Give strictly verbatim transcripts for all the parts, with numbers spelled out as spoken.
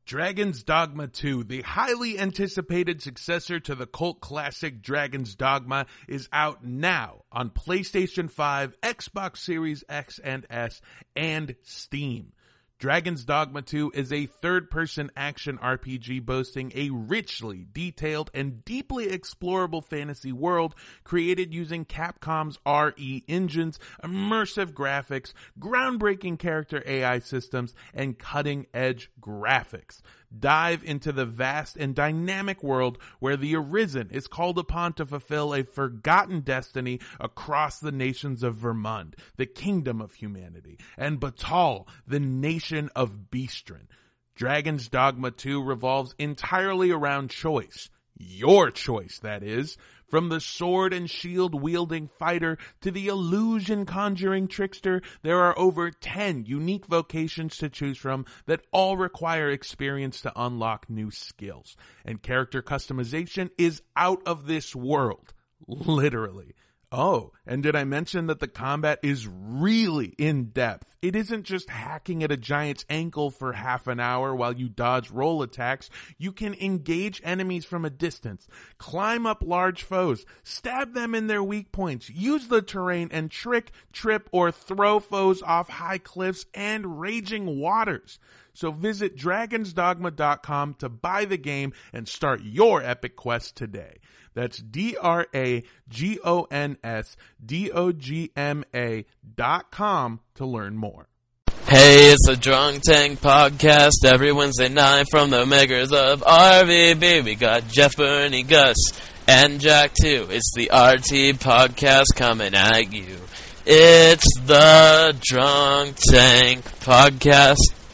Dragon's Dogma two, the highly anticipated successor to the cult classic Dragon's Dogma, is out now on PlayStation five, Xbox Series X and S, and Steam. Dragon's Dogma two is a third-person action R P G boasting a richly detailed and deeply explorable fantasy world created using Capcom's R E engines, immersive graphics, groundbreaking character A I systems, and cutting-edge graphics. Dive into the vast and dynamic world where the Arisen is called upon to fulfill a forgotten destiny across the nations of Vermund, the kingdom of humanity, and Batal, the nation of Beastren. Dragon's Dogma two revolves entirely around choice. Your choice, that is. From the sword and shield wielding fighter to the illusion conjuring trickster, there are over ten unique vocations to choose from that all require experience to unlock new skills. And character customization is out of this world. Literally. Oh, and did I mention that the combat is really in-depth? It isn't just hacking at a giant's ankle for half an hour while you dodge roll attacks. You can engage enemies from a distance, climb up large foes, stab them in their weak points, use the terrain and trick, trip, or throw foes off high cliffs and raging waters. So visit dragons dogma dot com to buy the game and start your epic quest today. That's D R A G O N S D O G M A dot com to learn more. Hey, it's a Drunk Tank podcast every Wednesday night from the makers of R V B. We got Jeff, Bernie, Gus, and Jack too. It's the R T podcast coming at you. It's the Drunk Tank podcast.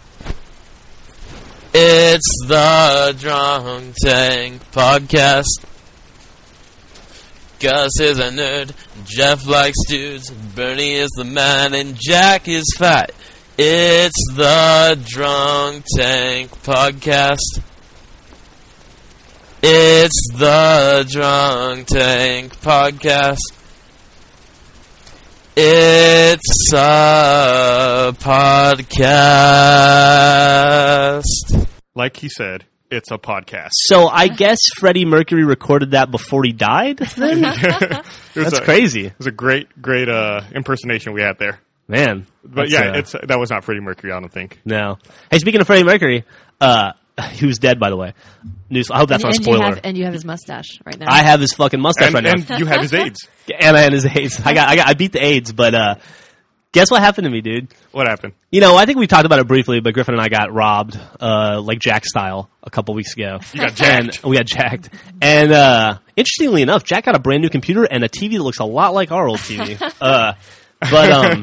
It's the Drunk Tank podcast. Gus is a nerd, Jeff likes dudes, Bernie is the man, and Jack is fat. It's the Drunk Tank podcast. It's the Drunk Tank podcast. It's a podcast. Like he said, it's a podcast. So I guess Freddie Mercury recorded that before he died? Then? That's a, crazy. It was a great, great uh, impersonation we had there. Man. But yeah, uh, it's that was not Freddie Mercury, I don't think. No. Hey, speaking of Freddie Mercury, uh, he was dead, by the way. News. I hope that's and, not a and spoiler. You have, and you have his mustache right now. I have his fucking mustache And, right now. and you have his AIDS. And I had his AIDS. I got, I got, I beat the AIDS, but uh, guess what happened to me, dude? What happened? You know, I think we talked about it briefly, but Griffin and I got robbed, uh, like Jack style, a couple weeks ago. You got jacked. And we got jacked. And uh, interestingly enough, Jack got a brand new computer and a T V that looks a lot like our old T V. uh, but um,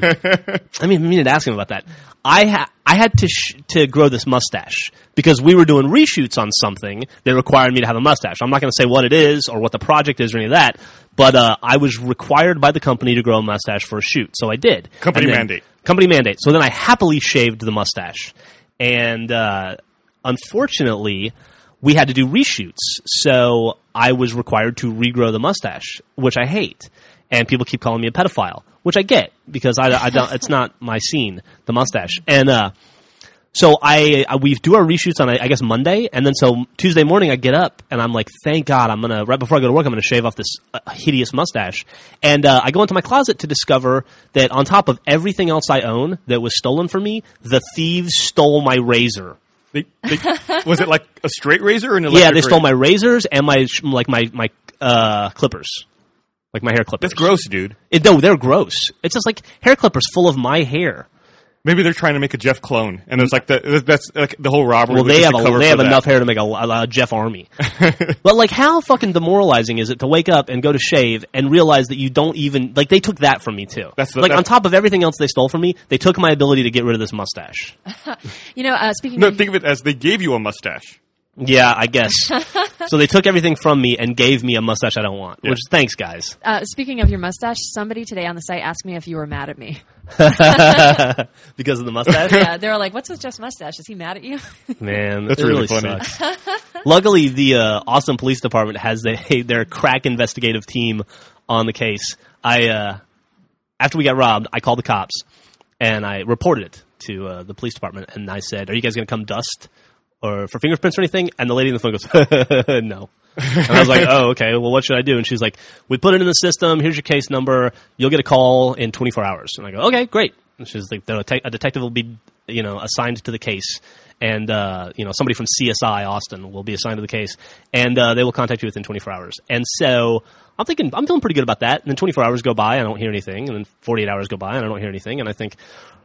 I mean, I mean to ask him about that. I ha- I had to sh- to grow this mustache because we were doing reshoots on something that required me to have a mustache. I'm not going to say what it is or what the project is or any of that, but uh, I was required by the company to grow a mustache for a shoot, so I did. Company then, mandate. Company mandate. So then I happily shaved the mustache, and uh, unfortunately, we had to do reshoots, so I was required to regrow the mustache, which I hate. And people keep calling me a pedophile, which I get because I, I don't. It's not my scene, the mustache. And uh, so I, I we do our reshoots on I guess Monday, and then so Tuesday morning I get up and I'm like, thank God, I'm gonna right before I go to work I'm gonna shave off this uh, hideous mustache. And uh, I go into my closet to discover that on top of everything else I own that was stolen from me, the thieves stole my razor. They, they, was it like a straight razor or an electric Yeah, they stole razor? my razors and my like my my uh, clippers. Like my hair clippers. That's gross, dude. It, no, they're gross. It's just like hair clippers full of my hair. Maybe they're trying to make a Jeff clone, and it's like the that's like the whole robbery. Well, was they just have a a, cover they for have that. enough hair to make a, a, a Jeff Army. But like, how fucking demoralizing is it to wake up and go to shave and realize that you don't even like they took that from me too. That's the- like that's- on top of everything else they stole from me, they took my ability to get rid of this mustache. you know, uh, speaking No, of... think of it as they gave you a mustache. Yeah, I guess. So they took everything from me and gave me a mustache I don't want. Yeah. Which thanks, guys. Uh, speaking of your mustache, somebody today on the site asked me if you were mad at me. Because of the mustache. Yeah, they were like, "What's with Jeff's mustache? Is he mad at you?" Man, That's it really really, funny. sucks. Luckily, the uh, Austin Police Department has a, their crack investigative team on the case. I uh, after we got robbed, I called the cops and I reported it to uh, the police department, and I said, "Are you guys going to come dust or for fingerprints or anything? And the lady on the phone goes, no. And I was like, oh, okay, well, what should I do? And she's like, we put it in the system. Here's your case number. You'll get a call in twenty-four hours. And I go, okay, great. And she's like, the te- a detective will be, you know, assigned to the case. And, uh, you know, somebody from C S I Austin will be assigned to the case. And uh, they will contact you within twenty-four hours. And so I'm thinking, I'm feeling pretty good about that. And then twenty-four hours go by, and I don't hear anything. And then forty-eight hours go by, and I don't hear anything. And I think,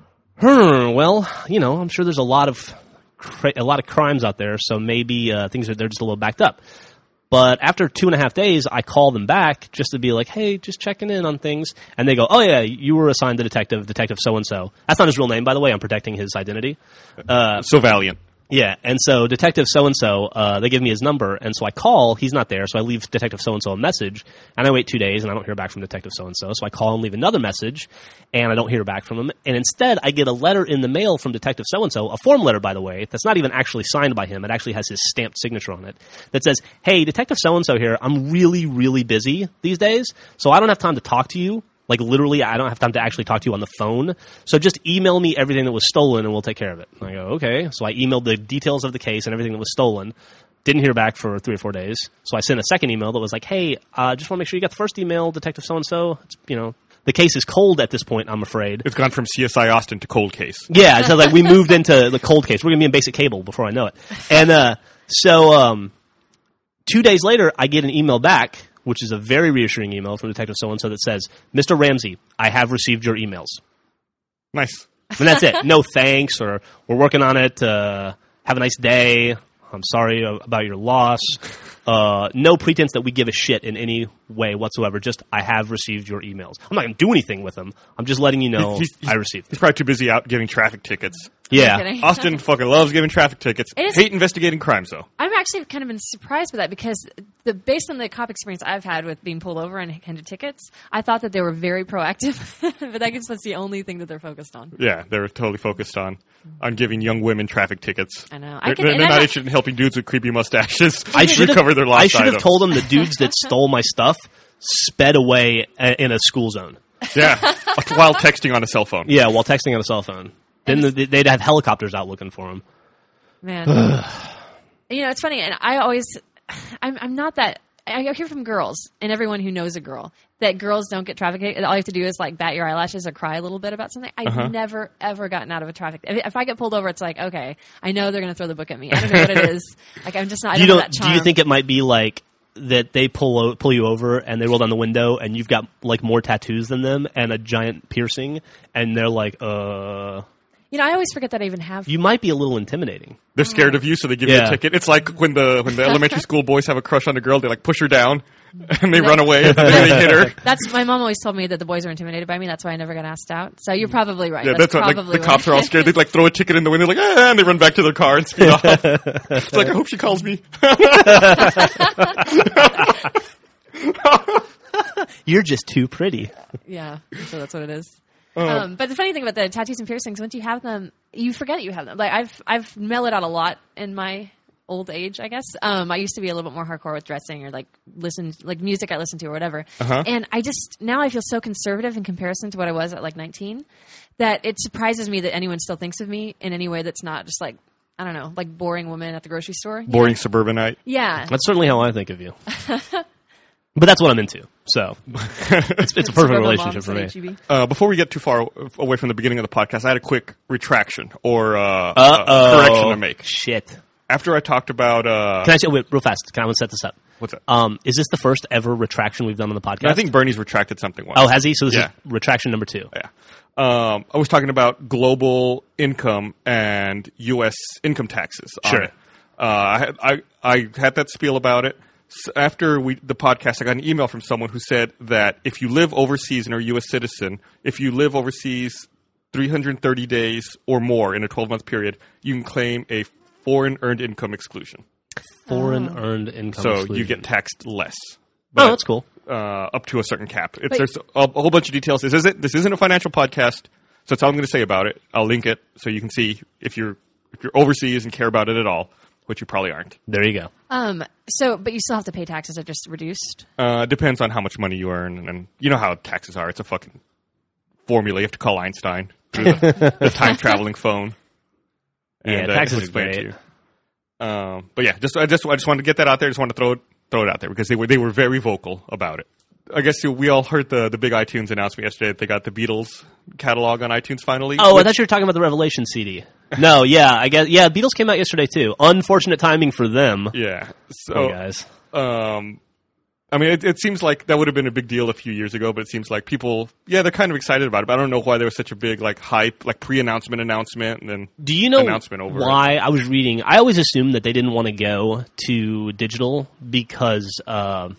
hmm, well, you know, I'm sure there's a lot of cra- a lot of crimes out there, so maybe uh, things are they're just a little backed up. But after two and a half days, I call them back just to be like, hey, just checking in on things. And they go, oh, yeah, you were assigned to detective, detective so-and-so. That's not his real name, by the way. I'm protecting his identity. Uh, So valiant. Yeah, and so detective so-and-so, uh, they give me his number, and so I call, he's not there, so I leave detective so-and-so a message, and I wait two days, and I don't hear back from detective so-and-so, so I call and leave another message, and I don't hear back from him, and instead I get a letter in the mail from detective so-and-so, a form letter, by the way, that's not even actually signed by him, it actually has his stamped signature on it, that says, hey, detective so-and-so here, I'm really, really busy these days, so I don't have time to talk to you. Like, literally, I don't have time to actually talk to you on the phone. So just email me everything that was stolen, and we'll take care of it. And I go, okay. So I emailed the details of the case and everything that was stolen. Didn't hear back for three or four days. So I sent a second email that was like, hey, I uh, just want to make sure you got the first email, Detective so-and-so. It's, you know, the case is cold at this point, I'm afraid. It's gone from C S I Austin to cold case. Yeah, so like we moved into the cold case. We're going to be in basic cable before I know it. And uh, so um, two days later, I get an email back, which is a very reassuring email from Detective so-and-so that says, Mister Ramsey, I have received your emails. Nice. And that's it. No thanks, or we're working on it. Uh, have a nice day. I'm sorry about your loss. Uh, no pretense that we give a shit in any way whatsoever. Just, I have received your emails. I'm not going to do anything with them. I'm just letting you know He's- he's- I received He's them. probably too busy out giving traffic tickets. Yeah. kidding. Austin fucking loves giving traffic tickets. It is- Hate investigating crimes, though. I'm actually kind of been surprised by that because the based on the cop experience I've had with being pulled over and handed tickets, I thought that they were very proactive, but I guess that's the only thing that they're focused on. Yeah, they're totally focused on on giving young women traffic tickets. I know. They're, I can- they're and not I- interested in helping dudes with creepy mustaches I should recover their lost I should have items. told them the dudes that stole my stuff sped away a- in a school zone. Yeah, like while texting on a cell phone. Yeah, while texting on a cell phone. Then the, they'd have helicopters out looking for them. Man, you know, it's funny, and I always, I'm, I'm not that. I hear from girls and everyone who knows a girl that girls don't get traffic tickets. All you have to do is like bat your eyelashes or cry a little bit about something. I've Uh-huh. never ever gotten out of a traffic. If, if I get pulled over, it's like, okay, I know they're going to throw the book at me. I don't know what it is. Like I'm just not. I You don't know don't, that do charm. you think it might be like that they pull o- pull you over and they roll down the window and you've got like more tattoos than them and a giant piercing and they're like, uh, You know, I always forget that I even have. you might be a little intimidating. They're scared of you, so they give you Yeah. a ticket. It's like when the when the elementary school boys have a crush on a girl, they like push her down, and they run away, and then they hit her. That's my mom always told me that the boys were intimidated by me. That's why I never got asked out. So you're probably right. Yeah, that's, that's what, like, probably the cops are all scared. They like throw a ticket in the window, like, ah, and they run back to their car and speed off. It's like, I hope she calls me. You're just too pretty. Yeah, so that's what it is. Uh, Um, but the funny thing about the tattoos and piercings, once you have them, you forget you have them. Like I've I've mellowed out a lot in my old age, I guess. Um, I used to be a little bit more hardcore with dressing or like listen like music I listened to or whatever. Uh-huh. And I just now I feel so conservative in comparison to what I was at like nineteen that it surprises me that anyone still thinks of me in any way that's not just like I don't know, like boring woman at the grocery store. you Boring know? suburbanite. Yeah. That's certainly how I think of you. But that's what I'm into. So it's, it's a perfect Suburban relationship moms for at me. H E B. Uh, before we get too far away from the beginning of the podcast, I had a quick retraction or uh, Uh-oh. uh, correction to make. Shit. After I talked about... Uh, Can I say, wait, real fast, can I set this up? what's that? Um, is this the first ever retraction we've done on the podcast? I think Bernie's retracted something once. Oh, has he? So this Yeah. is retraction number two. Yeah. Um, I was talking about global income and U S income taxes. on Sure. it. Uh, I, had, I I had that spiel about it. So after we the podcast, I got an email from someone who said that if you live overseas and are a U S citizen, if you live overseas three hundred thirty days or more in a twelve-month period, you can claim a foreign earned income exclusion. Foreign earned income So exclusion. you get taxed less. Oh, that's cool. Uh, up to a certain cap. It's, But- there's a, a whole bunch of details. This isn't this isn't a financial podcast, so that's all I'm going to say about it. I'll link it so you can see if you're if you're overseas and care about it at all, which you probably aren't. There you go. Um. So, but you still have to pay taxes. They're just reduced. Uh, depends on how much money you earn, and, and you know how taxes are. It's a fucking formula. You have to call Einstein through the, the time traveling phone. Yeah, And, uh, taxes he'll is explain it to great. you. Um, but yeah, just I just I just wanted to get that out there. Just wanted to throw it throw it out there because they were they were very vocal about it. I guess we all heard the the big iTunes announcement yesterday that they got the Beatles catalog on iTunes finally. Oh, which, I thought you were talking about the Revelation C D. No, yeah, I guess yeah, Beatles came out yesterday too. Unfortunate timing for them. Yeah. So Poor guys. Um, I mean, it, it seems like that would have been a big deal a few years ago, but it seems like people, yeah, they're kind of excited about it. But I don't know why there was such a big like hype, like pre-announcement announcement, and then Do you know announcement over why it. I was reading? I always assumed that they didn't want to go to digital because uh,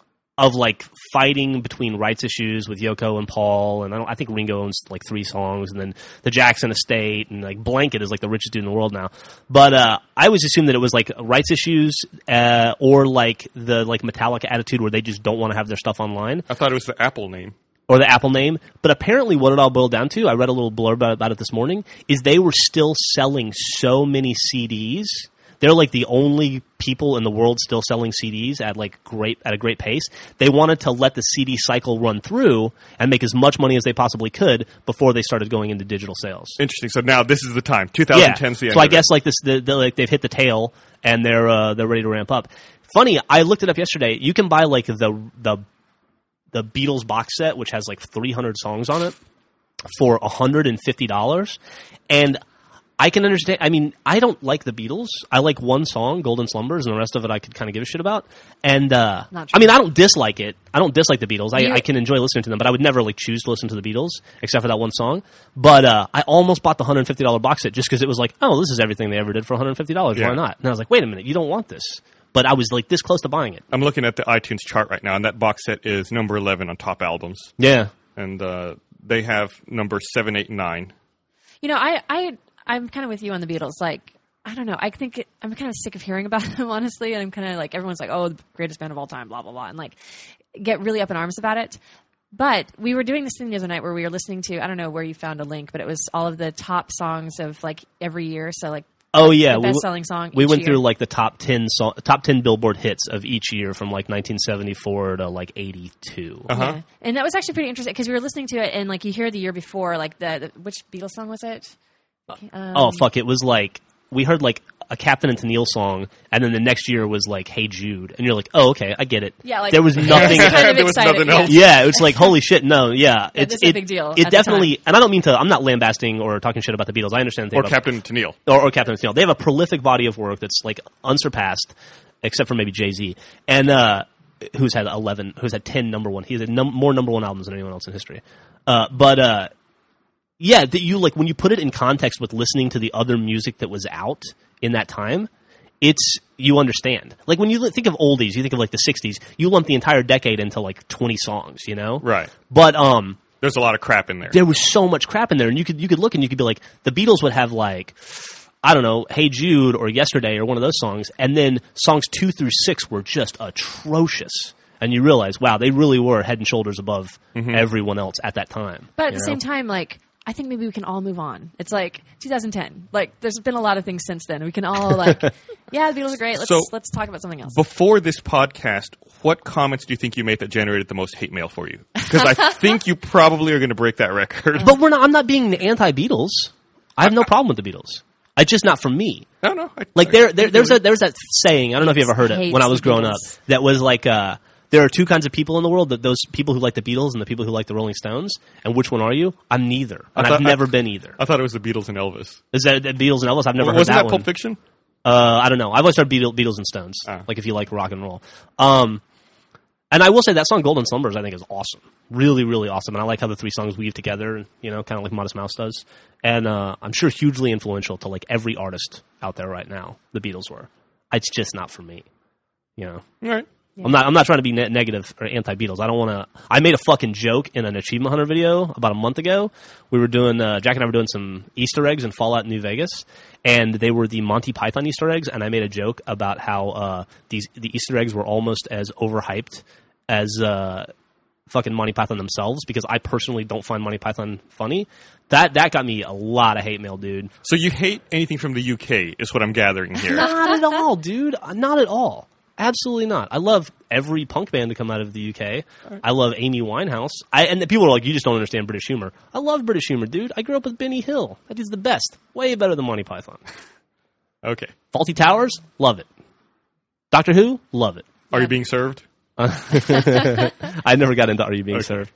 of like fighting between rights issues with Yoko and Paul, and I, don't, I think Ringo owns like three songs, and then the Jackson estate, and like Blanket is like the richest dude in the world now. But uh, I always assumed that it was like rights issues uh, or like the like Metallica attitude where they just don't want to have their stuff online. I thought it was the Apple name. Or the Apple name. But apparently what it all boiled down to, I read a little blurb about, about it this morning, is they were still selling so many C Ds. They're like the only people in the world still selling C Ds at like great at a great pace. They wanted to let the C D cycle run through and make as much money as they possibly could before they started going into digital sales. Interesting. So now this is the time. twenty ten's Yeah. the end So I of guess it. like this, the, the, like they've hit the tail and they're uh, they're ready to ramp up. Funny, I looked it up yesterday. You can buy like the the the Beatles box set, which has like three hundred songs on it, for one hundred fifty dollars. And I can understand. I mean, I don't like the Beatles. I like one song, Golden Slumbers, and the rest of it I could kind of give a shit about. And uh, Not true. I mean, I don't dislike it. I don't dislike the Beatles. I, You- I can enjoy listening to them, but I would never like choose to listen to the Beatles except for that one song. But uh, I almost bought the one hundred fifty dollars box set just because it was like, oh, this is everything they ever did for one hundred fifty dollars. Yeah. Why not? And I was like, wait a minute, you don't want this. But I was like this close to buying it. I'm looking at the iTunes chart right now, and that box set is number eleven on top albums, Yeah. and uh, they have number seven, eight, and nine. You know, I, I, I'm kind of with you on the Beatles. Like, I don't know. I think it, I'm kind of sick of hearing about them, honestly. And I'm kind of like, everyone's like, oh, the greatest band of all time, blah, blah, blah. And like, get really up in arms about it. But we were doing this thing the other night where we were listening to, I don't know where you found a link, but it was all of the top songs of like every year. So like, Oh yeah, the we w- best-selling song We each went year. through like the top ten song, top ten Billboard hits of each year from like nineteen seventy-four to like eighty-two. Uh-huh. Yeah. And that was actually pretty interesting because we were listening to it and like you hear the year before, like the, the which Beatles song was it? Um, Oh fuck! It was like we heard like a Captain and Tennille song, and then the next year was like Hey Jude, and you're like, oh okay, I get it. Yeah, like there was nothing. kind of There was excited, nothing yeah. else. Yeah, it's like holy shit. No, yeah, it's this is a it- big deal It at the definitely, time. and I don't mean to. I'm not lambasting or talking shit about the Beatles. I understand they Or have a- Captain Tennille. or, or Captain and Tennille. They have a prolific body of work that's like unsurpassed, except for maybe Jay-Z, and uh, who's had eleven, who's had ten number one. He's had num- more number one albums than anyone else in history. Uh, but uh, yeah, that you like when you put it in context with listening to the other music that was out in that time. It's you understand. Like when you li- think of oldies, you think of like the sixties. You lump the entire decade into like twenty songs, you know? Right. But um. There's a lot of crap in there. There was so much crap in there, and you could you could look and you could be like, the Beatles would have like, I don't know, Hey Jude or Yesterday or one of those songs, and then songs two through six were just atrocious, and you realize, wow, they really were head and shoulders above everyone else at that time. But at you the know? same time, like, I think maybe we can all move on. It's like two thousand ten. Like, there's been a lot of things since then. We can all like, yeah, the Beatles are great. Let's So- let's talk about something else. Before this podcast, what comments do you think you made that generated the most hate mail for you? Because I think you probably are going to break that record. But we're not. I'm not being anti-Beatles. I have no problem with the Beatles. It's just not for me. no, no. I, Like I- there, I there feel there's you. a there's that saying. I don't know if you ever heard it Hates when I was the growing up. Beatles. That was like, uh, there are two kinds of people in the world: that those people who like the Beatles and the people who like the Rolling Stones. And which one are you? I'm neither, and thought- I've never I- been either. I thought it was the Beatles and Elvis. Is that the Beatles and Elvis? I've never heard Wasn't that, that one. Pulp Fiction? Uh, I don't know. I've always heard Beatles, Beatles and Stones. Ah. Like if you like rock and roll. Um, and I will say that song "Golden Slumbers" I think is awesome, really, really awesome. And I like how the three songs weave together. You know, kind of like Modest Mouse does. And uh, I'm sure hugely influential to like every artist out there right now. The Beatles were. It's just not for me. You know. All right. I'm not. I'm not trying to be ne- negative or anti-Beatles. I don't want to. I made a fucking joke in an Achievement Hunter video about a month ago. We were doing. Uh, Jack and I were doing some Easter eggs in Fallout New Vegas, and they were the Monty Python Easter eggs. And I made a joke about how uh, these the Easter eggs were almost as overhyped as uh, fucking Monty Python themselves, because I personally don't find Monty Python funny. That that got me a lot of hate mail, dude. So you hate anything from the U K, is what I'm gathering here. Not at all, dude. Not at all. Absolutely not. I love every punk band to come out of the U K. I love Amy Winehouse. I, and the people are like, you just don't understand British humor. I love British humor, dude. I grew up with Benny Hill. That dude's the best. Way better than Monty Python. Okay. Faulty Towers, love it. Doctor Who, love it. Are you being served? I never got into Are You Being Okay. Served?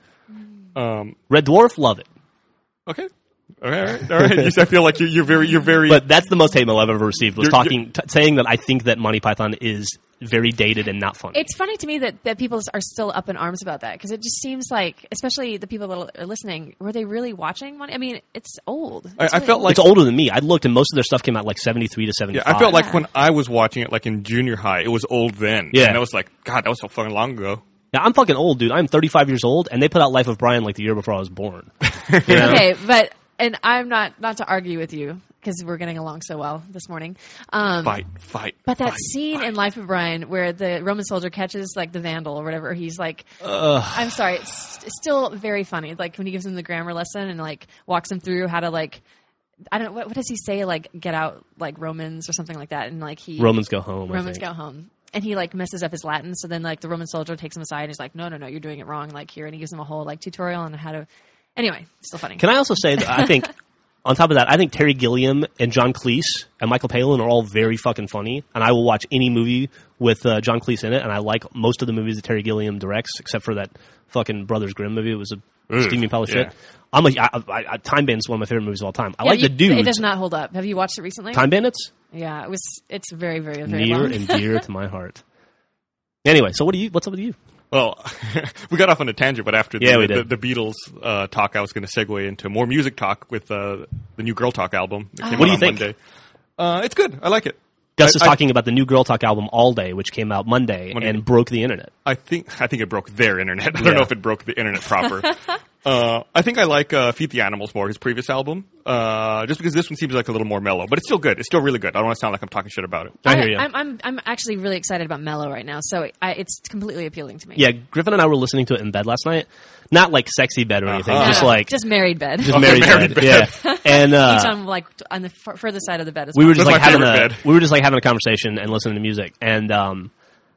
Um, Red Dwarf, love it. okay. All right. All right. You said- I feel like you're, you're very, you're very. But that's the most hate mail I've ever received, was You're- talking, t- saying that I think that Monty Python is very dated and not funny. It's funny to me that, that people are still up in arms about that because it just seems like, especially the people that are listening, were they really watching Monty? I mean, it's old. It's I- I really felt old. like- It's older than me. I looked, and most of their stuff came out like seventy-three to yeah, seventy-five. I felt like Yeah. when I was watching it, like in junior high, it was old then. Yeah. And I was like, God, that was so fucking long ago. Yeah, I'm fucking old, dude. I'm thirty-five years old, and they put out Life of Brian like the year before I was born. You know? Okay, but and I'm not not to argue with you because we're getting along so well this morning. Um, Fight, fight. But that fight, scene fight. in Life of Brian where the Roman soldier catches like the vandal or whatever, he's like, I'm sorry, it's, it's still very funny. Like when he gives him the grammar lesson and like walks him through how to like, I don't know, what, what does he say? Like get out like Romans or something like that. And like he Romans go home. I Romans think. go home. And he like messes up his Latin. So then like the Roman soldier takes him aside and he's like, no, no, no, you're doing it wrong. Like here. And he gives him a whole like tutorial on how to, anyway, still funny. Can I also say that I think, on top of that, I think Terry Gilliam and John Cleese and Michael Palin are all very fucking funny, and I will watch any movie with uh, John Cleese in it, and I like most of the movies that Terry Gilliam directs, except for that fucking Brothers Grimm movie. It was a Ugh, steaming pile of yeah. shit. I'm a I, I, I, Time Bandits is one of my favorite movies of all time. I Yeah, like you- the dudes. It does not hold up. Have you watched it recently? Time Bandits, Yeah, it was. It's very, very, very near long. and dear to my heart. Anyway, so what do you? What's up with you? Well, we got off on a tangent, but after the, Yeah, we the, did. the Beatles uh, talk, I was going to segue into more music talk with uh, the new Girl Talk album that came What out do you on think? Monday. Uh, it's good. I like it. Gus I- is I- talking about the new Girl Talk album All Day, which came out Monday, Monday. and broke the internet. I think I think it broke their internet. I don't Yeah. know if it broke the internet proper. uh, I think I like uh, Feed the Animals more, his previous album, uh, just because this one seems like a little more mellow. But it's still good. It's still really good. I don't want to sound like I'm talking shit about it. I hear you. I'm, I'm, I'm actually really excited about Mellow right now, so I, it's completely appealing to me. Yeah, Griffin and I were listening to it in bed last night. Not like sexy bed or anything, Uh-huh. just No, like just married bed. just Oh, married, married bed. bed. Yeah, and uh, Each on like on the f- further side of the bed. As we well. were just That's like my having a favorite bed. we were just like having a conversation and listening to music, and um,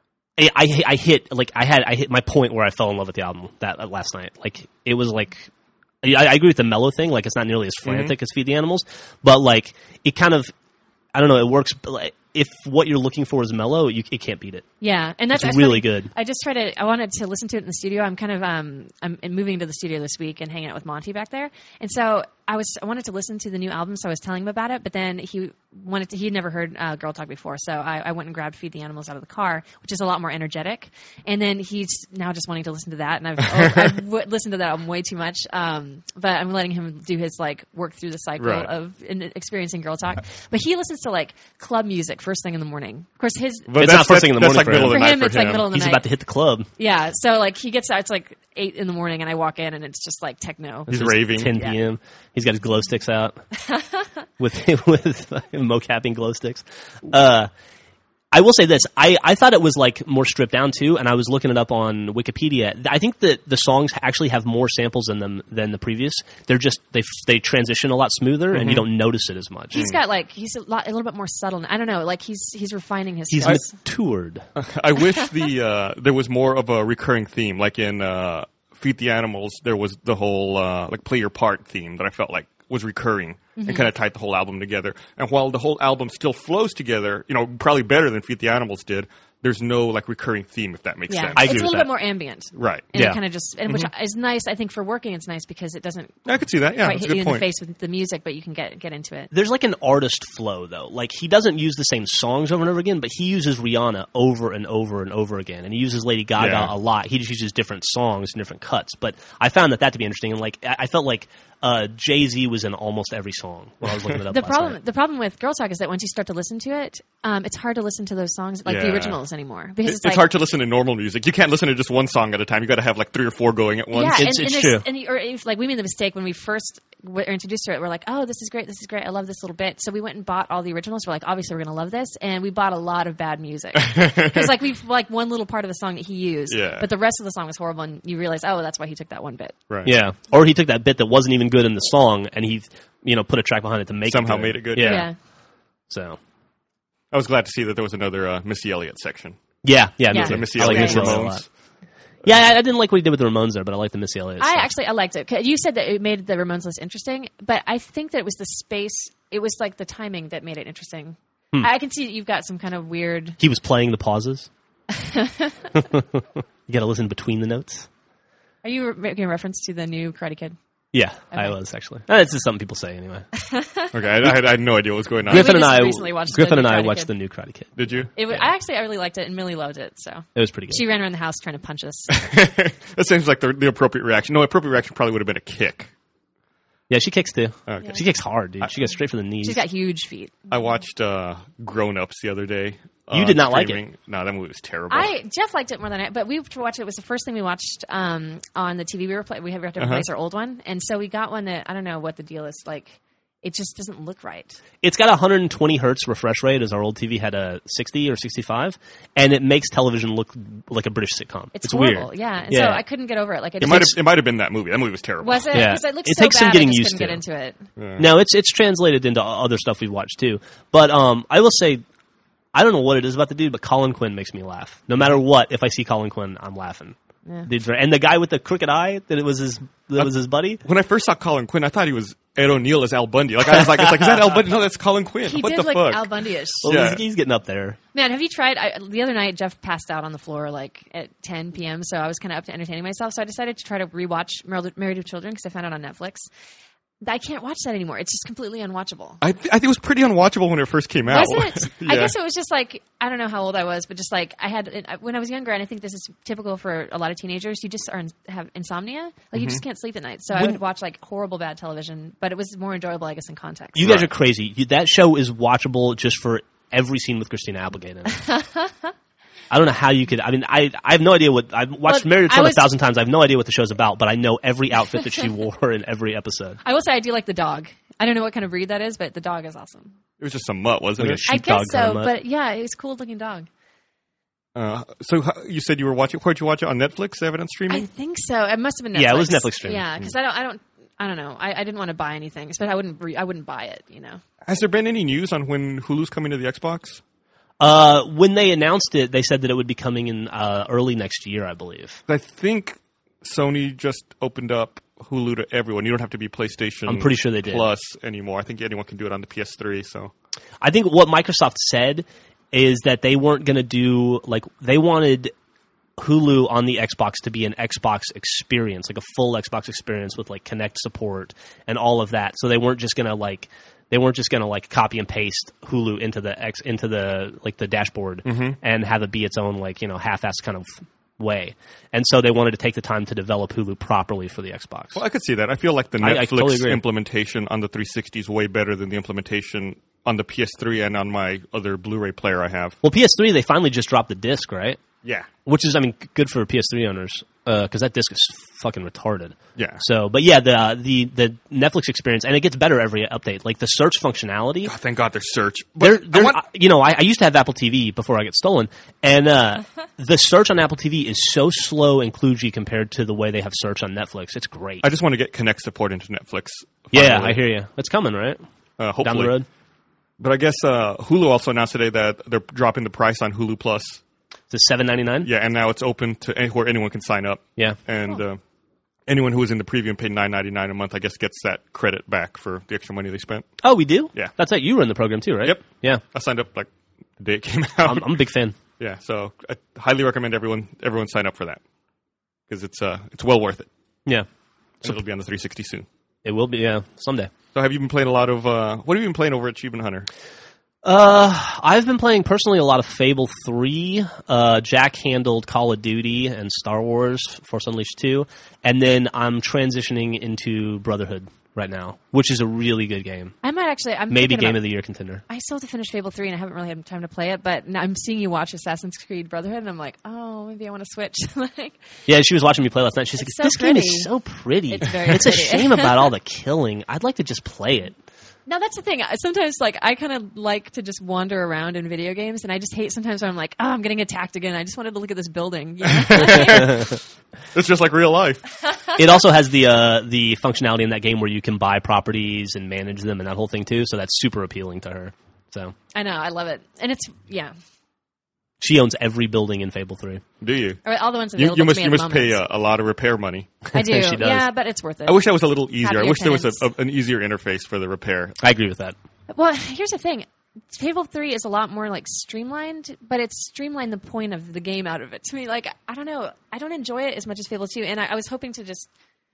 I, I I hit like I had I hit my point where I fell in love with the album that uh, last night. Like it was like. I, I agree with the mellow thing. Like it's not nearly as frantic as Feed the Animals, but like it kind of, I don't know. It works. But like, if what you're looking for is mellow, you it can't beat it. Yeah, and that's It's that's really funny. good. I just tried to. I wanted to listen to it in the studio. I'm kind of um I'm moving to the studio this week and hanging out with Monty back there, and so I was I wanted to listen to the new album, so I was telling him about it. But then he wanted to. He'd never heard uh, Girl Talk before, so I, I went and grabbed Feed the Animals out of the car, which is a lot more energetic. And then he's now just wanting to listen to that, and I've oh, I've w- listened to that album way too much. Um, but I'm letting him do his like work through the cycle Right. of in, experiencing Girl Talk. But he listens to like club music first thing in the morning. Of course, his But It's that's, not first thing in the that's morning like for middle him. of the For night him, for it's like him. middle of the He's night. about to hit the club. Yeah, so like he gets out, it's like eight in the morning, and I walk in, and it's just like techno. He's It's raving. ten p.m. He's got his glow sticks out with with mocapping glow sticks. Uh, I will say this: I, I thought it was like more stripped down too, and I was looking it up on Wikipedia. I think that the songs actually have more samples in them than the previous. They're just they they transition a lot smoother, and you don't notice it as much. He's got like he's a, lot, a little bit more subtle. I don't know, like he's he's refining his. He's skills. matured. I wish the uh, there was more of a recurring theme, like in uh, Feed the Animals. There was the whole uh, like play your part theme that I felt like was recurring Mm-hmm. and kind of tied the whole album together. And while the whole album still flows together, you know, probably better than Feed the Animals did, there's no like recurring theme, if that makes yeah, sense. I it's agree a with little that. bit more ambient, Right. and Yeah. it kind of just and which is nice. I think for working, it's nice because it doesn't I could see that. Yeah, quite that's a hit you good in the point. face with the music, but you can get get into it. There's like an artist flow though. Like he doesn't use the same songs over and over again, but he uses Rihanna over and over and over again, and he uses Lady Gaga Yeah. a lot. He just uses different songs and different cuts. But I found that that to be interesting, and like I I felt like uh, Jay-Z was in almost every song when I was looking it up. The last problem night. the problem with Girl Talk is that once you start to listen to it, um, it's hard to listen to those songs like the Yeah. originals anymore because It- it's, it's like, hard to listen to normal music. You can't listen to just one song at a time. You got to have like three or four going at once. Yeah, It's- and, it's and true. there's- And, you- or if, like we made the mistake when we first were introduced to it. We're like, oh, this is great, this is great. I love this little bit. So we went and bought all the originals. We're like, obviously, we're going to love this, and we bought a lot of bad music because like we've like one little part of the song that he used, Yeah. but the rest of the song was horrible. And you realize, oh, that's why he took that one bit. Right. Yeah, or he took that bit that wasn't even good in the song, and he you know put a track behind it to make Somehow it good. made it good. Yeah. Yeah. So I was glad to see that there was another uh, Missy Elliott section. yeah, yeah, me Yeah. too. The Missy I like Elliott Missy Elliott a Ramones. lot. Yeah, I, I didn't like what he did with the Ramones there, but I like the Missy Elliott. I stuff. actually I liked it. 'Cause you said that it made the Ramones list interesting, but I think that it was the space. It was like the timing that made it interesting. Hmm. I can see you've got some kind of weird. He was playing the pauses. You got to listen between the notes. Are you making a reference to the new Karate Kid? Yeah, Okay. I was actually. Uh, It's just something people say anyway. Okay, I, I, had, I had no idea what was going on. Griffin we and just I, recently watched Griffin the and new I Karate watched Kid. the new Karate Kid. Did you? It was, I actually I really liked it, and Millie loved it. So It was pretty good. she ran around the house trying to punch us. That seems like the, the appropriate reaction. No, appropriate reaction probably would have been a kick. Yeah, she kicks too. Okay. She kicks hard, dude. She goes straight for the knees. She's got huge feet. I watched uh, Grown Ups the other day. You uh, did not like streaming. No, that movie was terrible. I Jeff liked it more than I, but we watched it. It was the first thing we watched um, on the T V. We were play, we had to Uh-huh. replace our old one, and so we got one that I don't know what the deal is. Like, it just doesn't look right. It's got a one hundred twenty hertz refresh rate, as our old T V had a sixty or sixty-five, and it makes television look like a British sitcom. It's, It's, horrible, weird. yeah. And Yeah. so I couldn't get over it. Like, I it just, might have. It might have been that movie. That movie was terrible. was it? Yeah. Because it looked It so takes some bad, getting I just used couldn't to. get into it. No, it's it's translated into other stuff we've watched too. But um, I will say, I don't know what it is about the dude, but Colin Quinn makes me laugh. No matter what, if I see Colin Quinn, I'm laughing. Yeah. Dude's right. And the guy with the crooked eye, that it was his that was his buddy. When I first saw Colin Quinn, I thought he was Ed O'Neill as Al Bundy. Like I was like, it's like, is that Al Bundy? No, that's Colin Quinn. He what did the like fuck? Al Bundy-ish. Well, Yeah. he's, he's getting up there. Man, have you tried? I, the other night, Jeff passed out on the floor like at ten p.m., so I was kind of up to entertaining myself. So I decided to try to rewatch Mar- Married with Children because I found it on Netflix. I can't watch that anymore. It's just completely unwatchable. I, th- I think it was pretty unwatchable when it first came out. Was it? Yeah. I guess it was just like, I don't know how old I was, but just like I had, when I was younger, and I think this is typical for a lot of teenagers, you just are in, have insomnia. Like you just can't sleep at night. So I would watch like horrible bad television, but it was more enjoyable, I guess, in context. You guys are crazy. You, that show is watchable just for every scene with Christina Applegate in it. I don't know how you could. I mean, I I have no idea what I've watched Well, Married with I Children was- a thousand times. I have no idea what the show's about, but I know every outfit that she wore in every episode. I will say I do like the dog. I don't know what kind of breed that is, but the dog is awesome. It was just some mutt, wasn't Like a it? sheep- I guess Sheepdog kind so, of mutt. but yeah, it was a cool looking dog. Uh, so how- you said you were watching. Where'd you watch it on Netflix? They have it on I streaming. think so. It must have been Netflix. Yeah, it was Netflix streaming. Yeah, because I don't, I don't, I don't know. I, I didn't want to buy anything, but I wouldn't, re- I wouldn't buy it. You know. Has there been any news on when Hulu's coming to the Xbox? Uh, when they announced it, they said that it would be coming in uh, early next year, I believe. I think Sony just opened up Hulu to everyone. You don't have to be PlayStation. I'm pretty sure they did. Plus anymore. I think anyone can do it on the P S three. So I think what Microsoft said is that they weren't going to do, like, they wanted Hulu on the Xbox to be an Xbox experience, like a full Xbox experience with, like, Kinect support and all of that. So they weren't just going to, like, they weren't just going to, like, copy and paste Hulu into the X, into the, like, the dashboard and have it be its own, like, you know, half-assed kind of way. And so they wanted to take the time to develop Hulu properly for the Xbox. well, I could see that. I feel like the I- I Netflix totally agree. implementation on the three sixty is way better than the implementation on the P S three and on my other Blu-ray player I have. Well, P S three, they finally just dropped the disc, right? Yeah. Which is, I mean, g- good for P S three owners because that disc is fucking retarded. Yeah. So, but yeah, the uh, the the Netflix experience, and it gets better every update. Like the search functionality. Oh, thank God there's search. There, But I there, want- uh, you know, I, I used to have Apple T V before I got stolen, and uh, the search on Apple T V is so slow and kludgy compared to the way they have search on Netflix. It's great. I just want to get Kinect support into Netflix. yeah, finally. I hear you. It's coming, right? Uh, hopefully. Down the road. But I guess uh, Hulu also announced today that they're dropping the price on Hulu Plus. It's seven ninety nine. Yeah, and now it's open to any, where anyone can sign up. Yeah. And uh, anyone who was in the preview and paid nine ninety-nine a month, I guess, gets that credit back for the extra money they spent. Oh, we do. Yeah. That's it. You were in the program too, right? Yep. Yeah. I signed up like the day it came out. I'm, I'm a big fan. yeah, so I highly recommend everyone everyone sign up for that because it's uh it's well worth it. Yeah. And it'll be on the three sixty soon. It will be. Yeah. Someday. So have you been playing a lot of uh, what have you been playing over at Achievement Hunter? Uh, I've been playing personally a lot of Fable three. Uh, Jack handled Call of Duty and Star Wars Force Unleashed two, and then I'm transitioning into Brotherhood right now, which is a really good game. I might actually. I'm Maybe thinking Game about, of the Year contender. I still have to finish Fable three, and I haven't really had time to play it. But now I'm seeing you watch Assassin's Creed Brotherhood, and I'm like, oh, maybe I want to switch. like, Yeah, she was watching me play last night. She's like, It's so "This game pretty. is so pretty. It's very it's a pretty." shame about all the killing. I'd like to just play it." now that's the thing. Sometimes, like, I kind of like to just wander around in video games, and I just hate sometimes when I'm like, oh, I'm getting attacked again. I just wanted to look at this building. You know? It's just like real life. It also has the uh, the functionality in that game where you can buy properties and manage them and that whole thing too. So that's super appealing to her. So I know. I love it, and it's yeah. she owns every building in Fable three. Do you? Or all the ones You, available you to must me you at the must pay moment. a, a lot of repair money. I do. She does. Yeah, but it's worth it. I wish that was a little easier. I Happy wish there was a, attendance. a, an easier interface for the repair. I agree with that. Well, here's the thing. Fable three is a lot more like streamlined, but it's streamlined the point of the game out of it. To me, like I don't know, I don't enjoy it as much as Fable two, and I, I was hoping to just,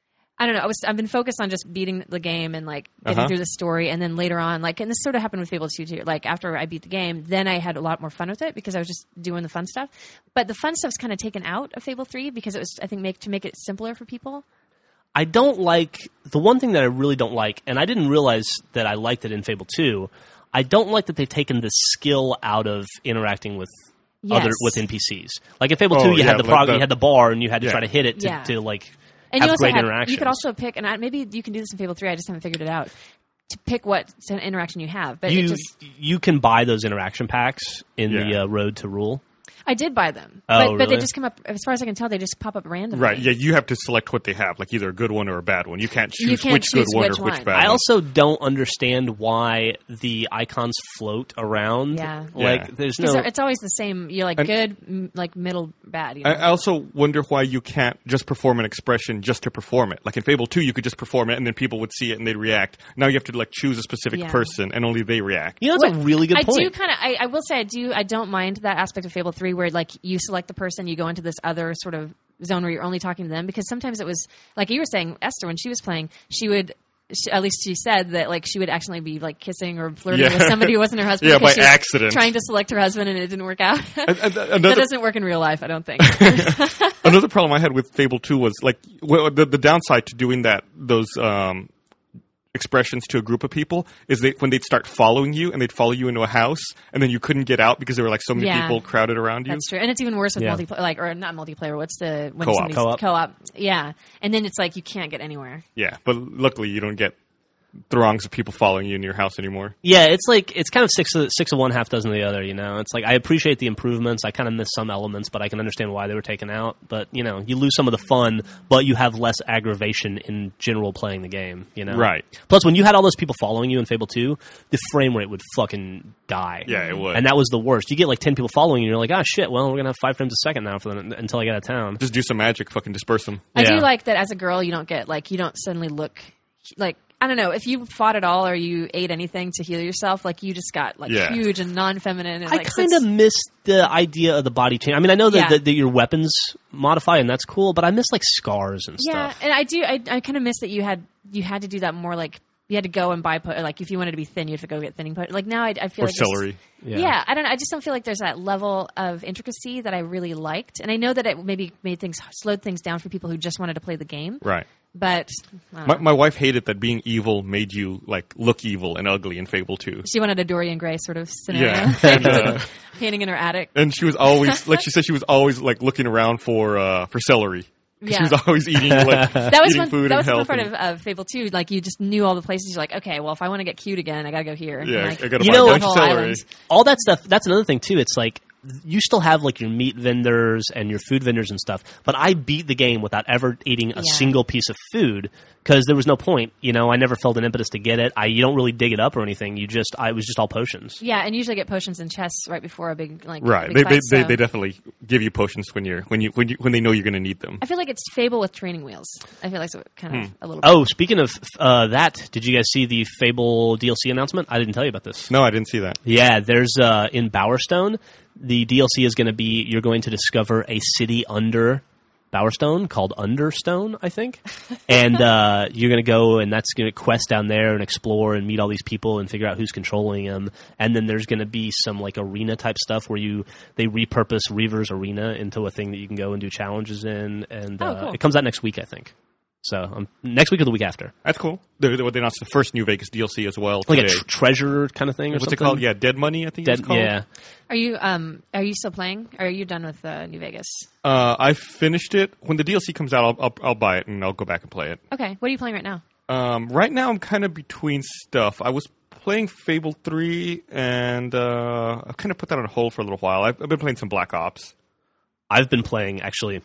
I don't know, I was I've been focused on just beating the game and like getting Uh-huh. through the story, and then later on, like, and this sort of happened with Fable two too. Like after I beat the game, then I had a lot more fun with it because I was just doing the fun stuff. But the fun stuff's kind of taken out of Fable three because it was, I think, make to make it simpler for people. I don't like the one thing that I really don't like, and I didn't realize that I liked it in Fable two. I don't like that they've taken the skill out of interacting with Yes. other with N P Cs. Like in Fable Oh, two, you yeah, had the, like prog- the- you had the bar, and you had to Yeah. try to hit it to, Yeah. to like And have you also great had, interactions. you could also pick, and I, maybe you can do this in Fable three. I just haven't figured it out. To pick what interaction you have, but you it just you can buy those interaction packs in the Yeah. uh, Road to Rule. I did buy them, Oh, but, but they really? just come up. As far as I can tell, they just pop up randomly. Right. Yeah, you have to select what they have, like either a good one or a bad one. You can't choose You can't which choose good one which or which one. bad I one. also don't understand why the icons float around. Yeah. Like Yeah. there's 'Cause no. it's always the same. You're like And- good, m- like middle, bad. You know? I I also wonder why you can't just perform an expression just to perform it. Like in Fable two, you could just perform it and then people would see it and they'd react. Now you have to like choose a specific Yeah. person and only they react. You know, that's a What- really good I point. do kind of. I, I will say I do. I don't mind that aspect of Fable three, where like you select the person, you go into this other sort of zone where you're only talking to them. Because sometimes it was like you were saying, Esther, when she was playing, she would. She, at least she said that like she would actually be like kissing or flirting Yeah. with somebody who wasn't her husband. Yeah, because by she was accident. trying to select her husband and it didn't work out. And- and- that another, doesn't work in real life, I don't think. another problem I had with Fable two was like well, the, the downside to doing that those um, expressions to a group of people is they when they'd start following you and they'd follow you into a house and then you couldn't get out because there were like so many Yeah. people crowded around you. That's true, and it's even worse with Yeah. multiplayer, like or not multiplayer. What's the when Co-op. somebody's- Co-op. co-op? Yeah, and then it's like you can't get anywhere. Yeah, but luckily you don't get throngs of people following you in your house anymore. Yeah, it's like it's kind of six of, six of one, half dozen of the other. You know, it's like I appreciate the improvements. I kind of miss some elements, but I can understand why they were taken out. But you know, you lose some of the fun, but you have less aggravation in general playing the game. You know, Right. Plus, when you had all those people following you in Fable two, the frame rate would fucking die. Yeah, it would. and that was the worst. You get like ten people following you, and you're like, ah, shit. Well, we're gonna have five frames a second now for the, until I get out of town. Just do some magic, fucking disperse them. I do Yeah. like that as a girl, you don't get like you don't suddenly look like I don't know if you fought at all or you ate anything to heal yourself, like you just got like Yeah. huge and non-feminine. And, I like, kind of sits- miss the idea of the body change. I mean, I know that, Yeah. that, that your weapons modify, and that's cool, but I miss like scars and yeah, stuff. and I do. I, I kind of miss that you had you had to do that more like. You had to go and buy, po- like, if you wanted to be thin, you had to go get thinning potion. Like, now I, I feel Or like it's- celery. Yeah. Yeah. I don't know. I just don't feel like there's that level of intricacy that I really liked. And I know that it maybe made things, slowed things down for people who just wanted to play the game. Right. But, I don't My, know. my wife hated that being evil made you like look evil and ugly in Fable two. She wanted a Dorian Gray sort of scenario. Yeah. And, uh, Painting in her attic. and she was always like she said she was always like looking around for uh, for celery. 'Cause Yeah. She was always eating like That was eating one, food that and was the fun health. part and- of, of Fable two. Like, you just knew all the places. You're like, okay, well, if I want to get cute again, I got to go here. yeah, And, like, I gotta You buy know- a bunch of whole celery. island. all that stuff, that's another thing too. It's like you still have like your meat vendors and your food vendors and stuff, but I beat the game without ever eating a Yeah. single piece of food because there was no point. You know, I never felt an impetus to get it. I you don't really dig it up or anything. You just I it was just all potions. Yeah, and usually get potions and chests right before a big, like, Right. big They, fight, they, they so- they definitely give you potions when you're when you when you when they know you're going to need them. I feel like it's Fable with training wheels. I feel like it's kind of Hmm. a little bit. Oh, speaking of uh, that, did you guys see the Fable D L C announcement? I didn't tell you about this. No, I didn't see that. Yeah, there's uh, in Bowerstone, the D L C is going to be you're going to discover a city under Bowerstone called Understone, I think, and uh, you're going to go and that's going to quest down there and explore and meet all these people and figure out who's controlling them. And then there's going to be some like arena type stuff where you they repurpose Reaver's Arena into a thing that you can go and do challenges in. And Oh, uh, cool. it comes out next week, I think. So um, next week or the week after, That's cool. They, they announced the first New Vegas D L C as well like today. a tr- treasure kind of thing or What's something. it called? Yeah, Dead Money. I think Dead, it's called. yeah. Are you um are you still playing? Or are you done with uh, New Vegas? Uh, I finished it. When the D L C comes out, I'll, I'll I'll buy it and I'll go back and play it. Okay, what are you playing right now? Um, right now, I'm kind of between stuff. I was playing Fable three, and uh, I've kind of put that on hold for a little while. I've, I've been playing some Black Ops. I've been playing actually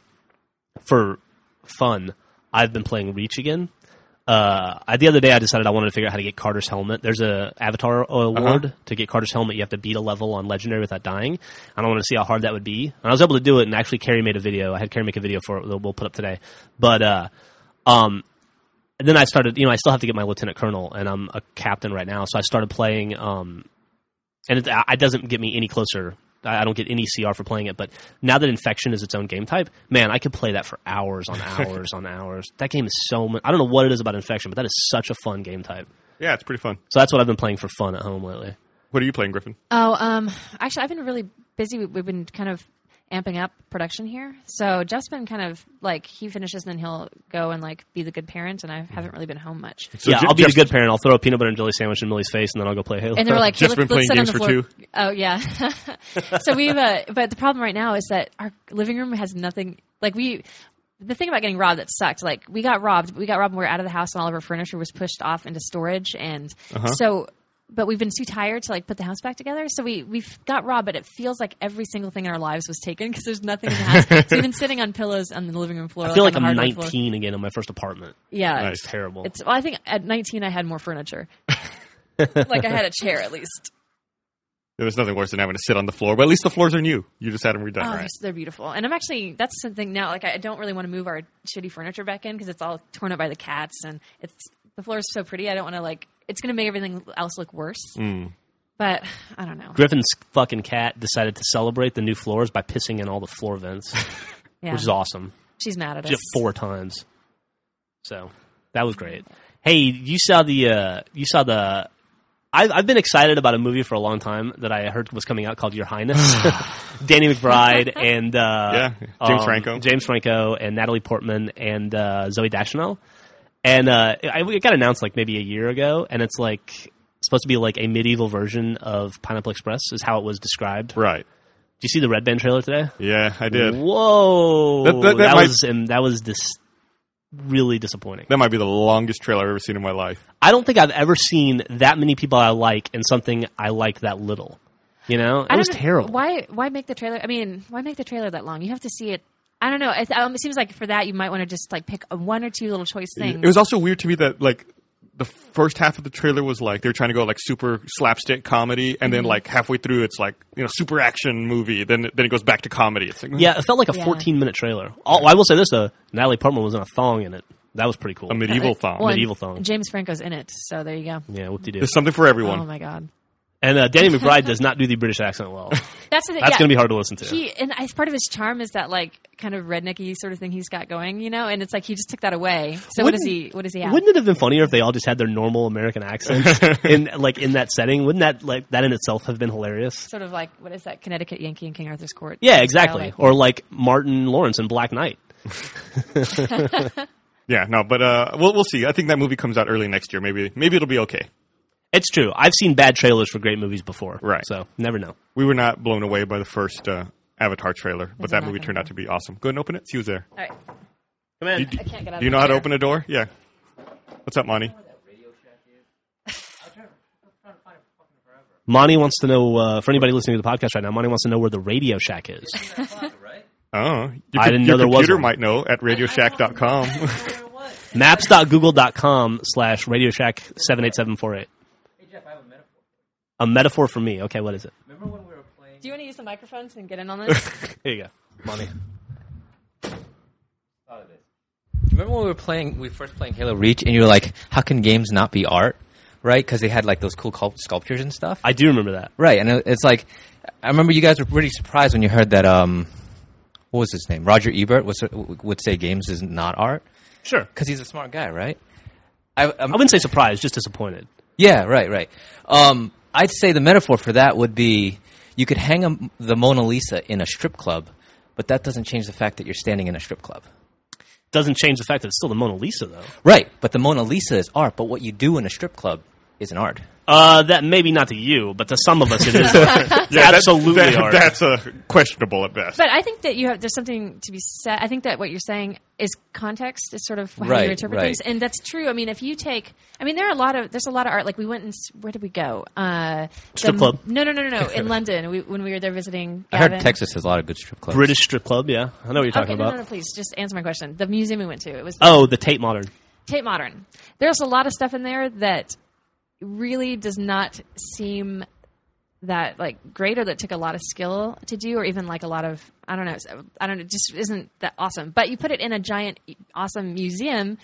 for fun. I've been playing Reach again. Uh, I, the other day, I decided I wanted to figure out how to get Carter's helmet. There's a Avatar award Uh-huh. to get Carter's helmet. You have to beat a level on Legendary without dying. I don't want to see how hard that would be. And I was able to do it, and actually, Carrie made a video. I had Carrie make a video for it that we'll put up today. But uh, um, and then I started. You know, I still have to get my Lieutenant Colonel, and I'm a captain right now. So I started playing um, and it, it doesn't get me any closer. I don't get any C R for playing it, but now that Infection is its own game type, man, I could play that for hours on hours on hours. That game is so much. I don't know what it is about Infection, but that is such a fun game type. Yeah, it's pretty fun. So that's what I've been playing for fun at home lately. What are you playing, Griffin? Oh, um, actually, I've been really busy. We've been kind of amping up production here. So Jeff's been kind of like, he finishes and then he'll go and like be the good parent, and I haven't really been home much. So yeah, J- I'll be Jeff's- the good parent. I'll throw a peanut butter and jelly sandwich in Millie's face, and then I'll go play Halo. And they were like, hey, Jeff's let's, been let's playing sit on games the for floor. Oh, yeah. So we've, uh, but the problem right now is that our living room has nothing, like we, the thing about getting robbed that sucked, like we got robbed, but we got robbed when we were out of the house and all of our furniture was pushed off into storage. And Uh-huh. so, but we've been too tired to like put the house back together. So we, we've got robbed, but it feels like every single thing in our lives was taken because there's nothing in the house. So we've been sitting on pillows on the living room floor. I feel like, on the I'm hardwood floor. nineteen again in my first apartment. Yeah. Nice. It's terrible. It's, well, I think at nineteen I had more furniture. Like I had a chair at least. Yeah, there's nothing worse than having to sit on the floor, but at least the floors are new. You just had them redone, Oh, right? they're, they're beautiful. And I'm actually, that's something now, like I don't really want to move our shitty furniture back in because it's all torn up by the cats and it's, the floor is so pretty. I don't want to like, it's going to make everything else look worse. Mm. But I don't know. Griffin's fucking cat decided to celebrate the new floors by pissing in all the floor vents, Yeah. which is awesome. She's mad at us. She did it four times. So that was great. Hey, you saw the, uh, you saw the, I've, I've been excited about a movie for a long time that I heard was coming out called Your Highness. Danny McBride and uh, Yeah, James um, Franco. James Franco and Natalie Portman and uh, Zoe Deschanel. And uh, I, it got announced like maybe a year ago, and it's like supposed to be like a medieval version of Pineapple Express, is how it was described. Right. Did you see the Red Band trailer today? Yeah, I did. Whoa, That- that, that- that might- was um, that was dis- really disappointing. That might be the longest trailer I've ever seen in my life. I don't think I've ever seen that many people I like in something I like that little. You know, it I don't was know, terrible. Why, why make the trailer? I mean, why make the trailer that long? You have to see it. I don't know. It, um, it seems like for that, you might want to just like pick a one or two little choice things. It was also weird to me that like the first half of the trailer was like they were trying to go like super slapstick comedy, and then like halfway through it's like you know super action movie. Then then it goes back to comedy. It's like Yeah, it felt like a Yeah. fourteen minute trailer. Oh, I will say this though, Natalie Portman was in a thong in it. That was pretty cool. a medieval thong. Well, and medieval thong. James Franco's in it, so there you go. Yeah, what do you do? There's something for everyone. Oh my god, And uh, Danny McBride does not do the British accent well. that's the thing. That's yeah. going to be hard to listen to. He and as part of his charm is that like kind of rednecky sort of thing he's got going, you know. And it's like he just took that away. So what does he? What does he have? Wouldn't it have been funnier if they all just had their normal American accents in like in that setting? Wouldn't that like that in itself have been hilarious? Sort of like what is that? Connecticut Yankee in King Arthur's Court. Yeah, exactly. Style, like- Or like Martin Lawrence in Black Knight. Yeah, no, but uh, we'll we'll see. I think that movie comes out early next year. Maybe maybe it'll be okay. It's true. I've seen bad trailers for great movies before. Right. So never know. We were not blown away by the first uh, Avatar trailer, but Is that it movie not turned gonna out to be awesome. Go ahead and open it. See who's there. All right. Come in. Do, I can't get out do you of know my how to chair. open a door? Yeah. What's up, Monty? Monty wants to know, uh, for anybody listening to the podcast right now, Monty wants to know where the Radio Shack is. Oh, your, I didn't your know there was computer one. might know at radio shack dot com. Maps.google.com slash Radio Shack seven eight seven four eight. Hey Jeff, I have a metaphor. A metaphor for me. Okay, what is it? Remember when we were playing? Do you want to use the microphones and get in on this? Here you go. Monty. Thought of this. Remember when we were playing? We were first playing Halo Reach, and you were like, "How can games not be art?" Right? Because they had like those cool cul- sculptures and stuff. I do remember that. Right, and it- it's like, I remember you guys were pretty surprised when you heard that. Um, what was his name? Roger Ebert was, would say games is not art Sure. because he's a smart guy, right? I, I'm, I wouldn't say surprised, just disappointed. Yeah, right, right. Um, I'd say the metaphor for that would be you could hang a, the Mona Lisa in a strip club, but that doesn't change the fact that you're standing in a strip club. Doesn't change the fact that it's still the Mona Lisa, though. Right, but the Mona Lisa is art, but what you do in a strip club isn't art. Uh, that maybe not to you, but to some of us it is. It's Yeah, that- absolutely that- art. That's uh, questionable at best. But I think that you have there's something to be said. I think that what you're saying is context is sort of how Right, you interpret right. things, and that's true. I mean, if you take, I mean, there are a lot of there's a lot of art. Like we went and s- where did we go? Uh, Strip the- club. No, no, no, no, no. In London, we, when we were there visiting. I heard Gavin. Texas has a lot of good strip clubs. British strip club, yeah. I know what you're talking Okay, no, about. no, no, please just answer my question. The museum we went to, it was Oh, the Tate Modern. Tate Modern. There's a lot of stuff in there that really does not seem that like great, or that took a lot of skill to do, or even like a lot of I don't know, I don't know, it just isn't that awesome. But you put it in a giant, awesome museum.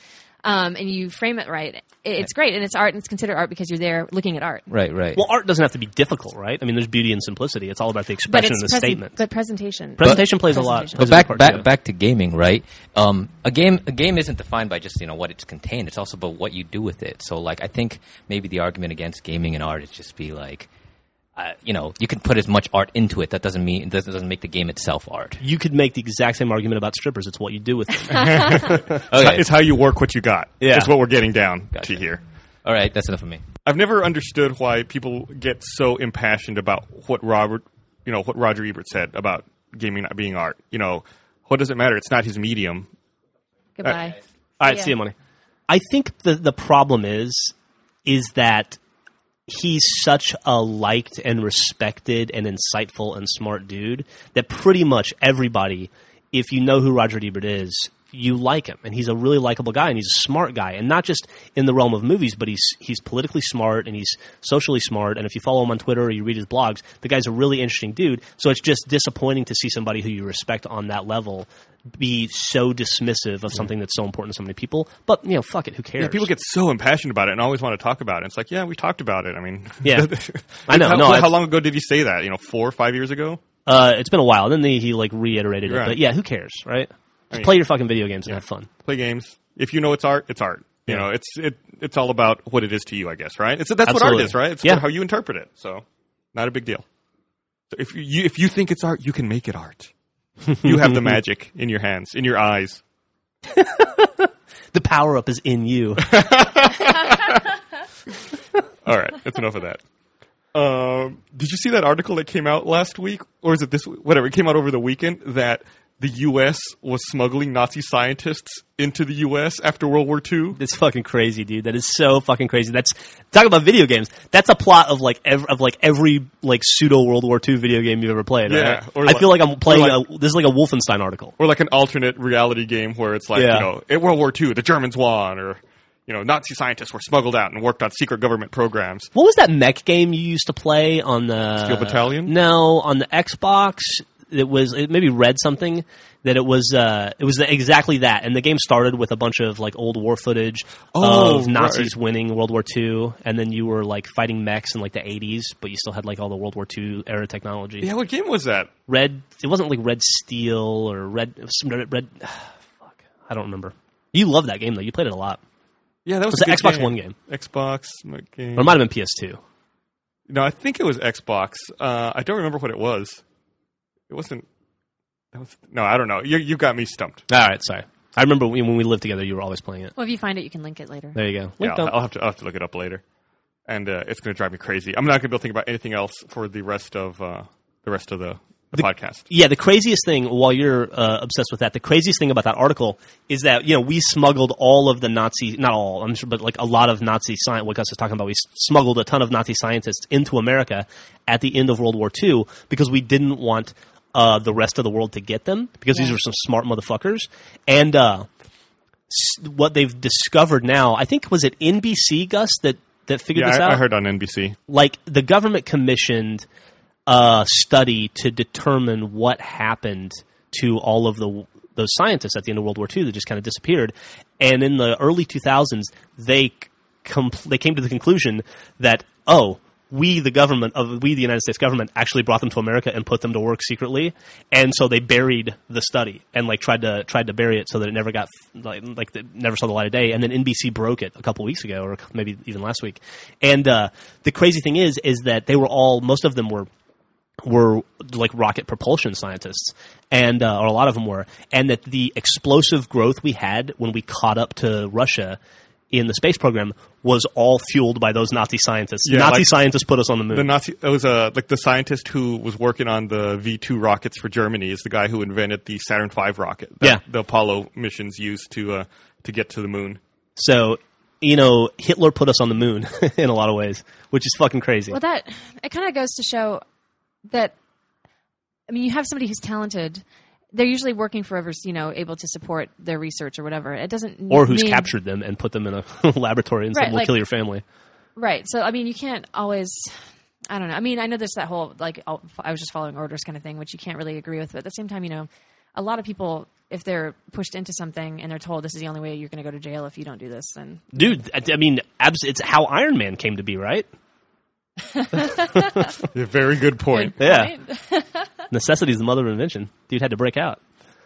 um, and you frame it right, it's great, and it's art, and it's considered art because you're there looking at art. Right, right. Well, art doesn't have to be difficult, right? I mean, there's beauty and simplicity. It's all about the But expression it's and the present- statement. But presentation. Presentation plays a lot. Presentation. plays But a back big part, back too. back to gaming, right? Um, a game a game isn't defined by just you know what it's contained. It's also about what you do with it. So like I think maybe the argument against gaming and art is just be like, uh, you know, you can put as much art into it. That doesn't mean that doesn't make the game itself art. You could make the exact same argument about strippers. It's what you do with them. Okay, It's how you work what you got. Yeah. Is what we're getting down Gotcha. to here. all right, that's enough of me. I've never understood why people get so impassioned about what Robert, you know, what Roger Ebert said about gaming not being art. You know, what does it matter? It's not his medium. Goodbye. All right, Yeah. see you, money. I think the the problem is is that he's such a liked and respected and insightful and smart dude that pretty much everybody, if you know who Roger Ebert is, you like him, and he's a really likable guy, and he's a smart guy, and not just in the realm of movies, but he's he's politically smart and he's socially smart. And if you follow him on Twitter or you read his blogs, the guy's a really interesting dude. So it's just disappointing to see somebody who you respect on that level be so dismissive of something that's so important to so many people. But you know, fuck it, who cares? Yeah, people get so impassioned about it and always want to talk about it. It's like, yeah, we talked about it. I mean, Yeah. I know, How, no, how it's- long ago did you say that? You know, four or five years ago? Uh, it's been a while. Then they, he like reiterated it, Right. but yeah, who cares, right? Just I mean, play your fucking video games and yeah. have fun. Play games. If you know it's art, it's art. You Yeah. know, it's it it's all about what it is to you, I guess, right? It's that's what Absolutely. art is, right? It's Yeah. how you interpret it. So, not a big deal. So if you if you think it's art, you can make it art. You have the magic in your hands, in your eyes. The power up is in you. All right, that's enough of that. Um, did you see that article that came out last week, or is it this? Whatever, it came out over the weekend that the U S was smuggling Nazi scientists into the U S after World War Two. It's fucking crazy, dude. That is so fucking crazy. That's talk about video games. That's a plot of like ev- of like every like pseudo World War Two video game you've ever played. Yeah, right? or I like- feel like I'm playing. or like- a, this is like a Wolfenstein article. Or like an alternate reality game where it's like, Yeah. you know, in World War Two, the Germans won, or, you know, Nazi scientists were smuggled out and worked on secret government programs. What was that mech game you used to play on the Steel Battalion? No, on the Xbox. It was it maybe read something that it was uh, it was exactly that, and the game started with a bunch of like old war footage Oh, of Nazis right. winning World War Two, and then you were like fighting mechs in like the eighties, but you still had like all the World War Two era technology. Yeah, what game was that? Red, it wasn't like Red Steel or Red it was some Red. red fuck, I don't remember. You loved that game though. You played it a lot. Yeah, that was, It was a an good Xbox One game, Xbox game. or it might have been P S two. No, I think it was Xbox. Uh, I don't remember what it was. It wasn't. That was, no, I don't know. You you got me stumped. All right, sorry. I remember when when we lived together, you were always playing it. Well, if you find it, you can link it later. There you go. Yeah, Linked I'll, up. I'll have to I'll have to look it up later, and uh, it's going to drive me crazy. I'm not going to be able to think about anything else for the rest of uh, the rest of the, the, podcast. Yeah, the craziest thing, while you're uh, obsessed with that, the craziest thing about that article is that, you know, we smuggled all of the Nazi, not all, I'm sure, but like a lot of Nazi science, what Gus is talking about, we s- smuggled a ton of Nazi scientists into America at the end of World War Two because we didn't want uh, the rest of the world to get them because these Yeah. were some smart motherfuckers. And uh, s- what they've discovered now, I think, was it N B C, Gus, that, that figured Yeah, this out? I, I heard on N B C. Like the government commissioned a study to determine what happened to all of the those scientists at the end of World War Two that just kind of disappeared. And in the early two thousands, they com- they came to the conclusion that oh, we the government of we the United States government actually brought them to America and put them to work secretly, and so they buried the study and like tried to tried to bury it so that it never got like like it never saw the light of day. And then N B C broke it a couple weeks ago, or maybe even last week. And uh, the crazy thing is, is that they were all most of them were. were like rocket propulsion scientists, and uh, or a lot of them were, and that the explosive growth we had when we caught up to Russia in the space program was all fueled by those Nazi scientists. Yeah, Nazi like- scientists put us on the moon. The Nazi, it was uh, like the scientist who was working on the V two rockets for Germany is the guy who invented the Saturn five rocket that Yeah. the Apollo missions used to uh, to get to the moon. So, you know, Hitler put us on the moon in a lot of ways, which is fucking crazy. Well, that it kind of goes to show that. I mean, you have somebody who's talented. They're usually working for whoever's, you know, able to support their research or whatever. It doesn't or who's mean, captured them and put them in a laboratory and said, Right, we'll like- kill your family. Right. So, I mean, you can't always. I don't know. I mean, I know there's that whole like I'll- I was just following orders kind of thing, which you can't really agree with. But at the same time, you know, a lot of people if they're pushed into something and they're told this is the only way you're going to go to jail if you don't do this, then Dude, I, I mean, abs- it's how Iron Man came to be, right? A very good point. Yeah. Necessity is the mother of invention. Dude had to break out.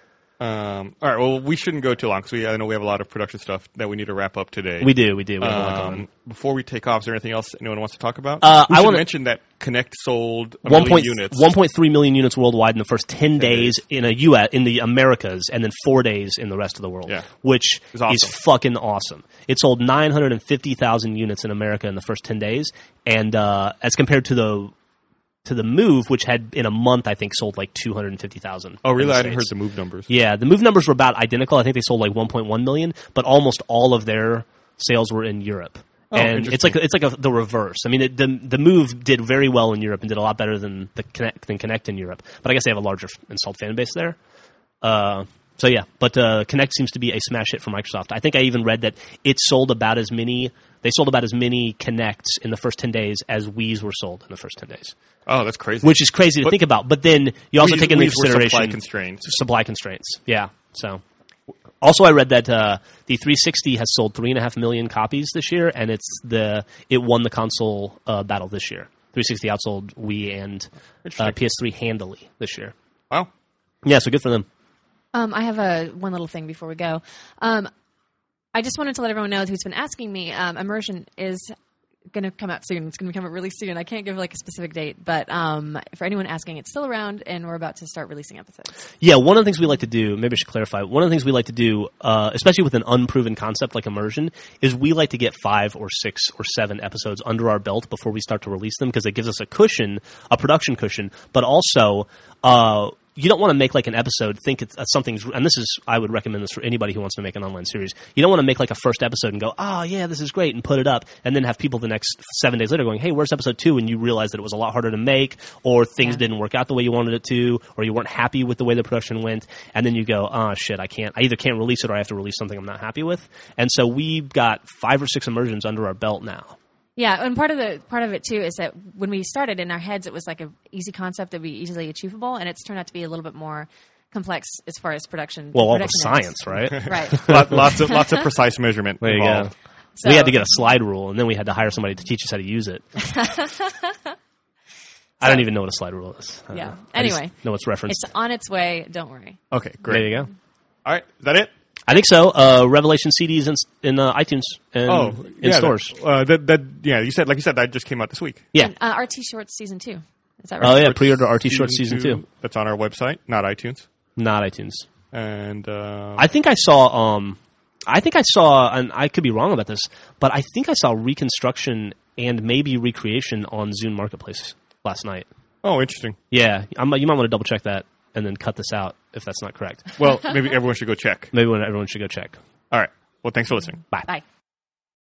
Um, all right. Well, we shouldn't go too long because we I know we have a lot of production stuff that we need to wrap up today. We do, we do. We have a lot going on. Um, before we take off, is there anything else anyone wants to talk about? Uh, we I should wanna- mention that Kinect sold a One million point units. one point three million units worldwide in the first ten days days. in a U S in the Americas, and then four days in the rest of the world. Yeah. Which It's awesome. is fucking awesome. It sold nine hundred and fifty thousand units in America in the first ten days, and uh, as compared to the to the Move, which had in a month I think sold like two hundred and fifty thousand. Oh, really? I hadn't heard the Move numbers. Yeah, the Move numbers were about identical. I think they sold like one point one million, but almost all of their sales were in Europe. Oh, and it's like it's like a, the reverse. I mean, it, the the Move did very well in Europe and did a lot better than the Kinect, than Kinect in Europe. But I guess they have a larger installed fan base there. Uh, so yeah, but uh, Kinect seems to be a smash hit for Microsoft. I think I even read that it sold about as many. They sold about as many Kinects in the first ten days as Wii's were sold in the first ten days. Oh, that's crazy. Which is crazy to But think about. But then you also Wii's- take into Wii's were consideration supply constraints. Supply constraints. Yeah. So, also I read that uh, the three sixty has sold three and a half million copies this year, and it's the it won the console uh, battle this year. three sixty outsold Wii and uh, P S three handily this year. Wow. Yeah, so good for them. Um, I have a one little thing before we go. Um, I just wanted to let everyone know who's been asking me. Um, Immersion is going to come out soon. It's going to come out really soon. I can't give like a specific date, but um, for anyone asking, it's still around, and we're about to start releasing episodes. Yeah, one of the things we like to do, maybe I should clarify, one of the things we like to do, uh, especially with an unproven concept like Immersion, is we like to get five or six or seven episodes under our belt before we start to release them, because it gives us a cushion, a production cushion, but also uh, you don't want to make like an episode, think it's uh, something's, and this is, I would recommend this for anybody who wants to make an online series. You don't want to make like a first episode and go, oh yeah, this is great, and put it up, and then have people the next seven days later going, hey, where's episode two? And you realize that it was a lot harder to make, or things Yeah. didn't work out the way you wanted it to, or you weren't happy with the way the production went, and then you go, oh shit, I can't, I either can't release it or I have to release something I'm not happy with. And so we've got five or six immersions under our belt now. Yeah, and part of the part of it too is that when we started in our heads, it was like an easy concept that would be easily achievable, and it's turned out to be a little bit more complex as far as production. Well, all the production science, right? is. Right. Lot, lots of lots of precise measurement There you involved. go. So, we had to get a slide rule, and then we had to hire somebody to teach us how to use it. I don't even know what a slide rule is. I don't Yeah. know. I just Anyway. know it's referenced. It's on its way. Don't worry. Okay, There great. you go. All right, is that it? I think so. Uh, Revelation C Ds in, in uh, iTunes and Oh, in yeah, stores. That, uh, that, that, yeah, you said like you said that just came out this week. Yeah. And, uh, R T Shorts season two. Is that right? Oh yeah. Pre-order R T Short season two. That's on our website, not iTunes. Not iTunes. And uh, I think I saw. Um, I think I saw, and I could be wrong about this, but I think I saw Reconstruction and maybe Recreation on Zune Marketplace last night. oh, interesting. Yeah, I'm, you might want to double check that and then cut this out if that's not correct. Well, maybe everyone should go check. Maybe when everyone should go check. All right. Well, thanks for listening. Bye. Bye.